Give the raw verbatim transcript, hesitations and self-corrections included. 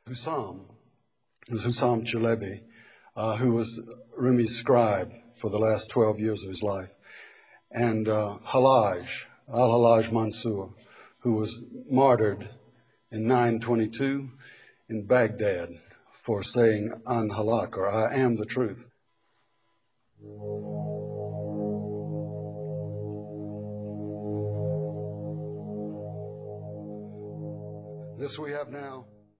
Hussam, it was Hussam Chalebi, uh, who was Rumi's scribe for the last twelve years of his life, and uh, Hallaj, Al-Hallaj Mansur, who was martyred in nine twenty-two in Baghdad for saying An Halak, or I am the truth. This we have now